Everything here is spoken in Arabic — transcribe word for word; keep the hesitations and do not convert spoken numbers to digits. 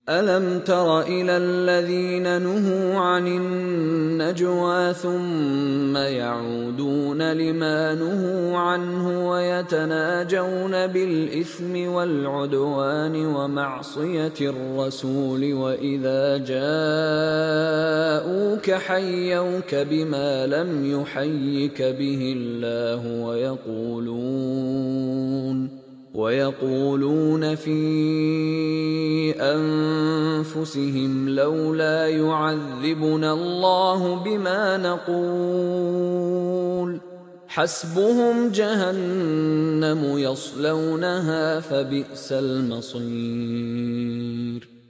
ألم تر إلى الذين نهوا عن النجوى ثم يعودون لما نهوا عنه ويتناجون بالإثم والعدوان ومعصية الرسول وإذا جاءوك حيوك بما لم يحيك به الله ويقولون ويقولون في أنفسهم لولا يعذبنا الله بما نقول حسبهم جهنم يصلونها فبئس المصير.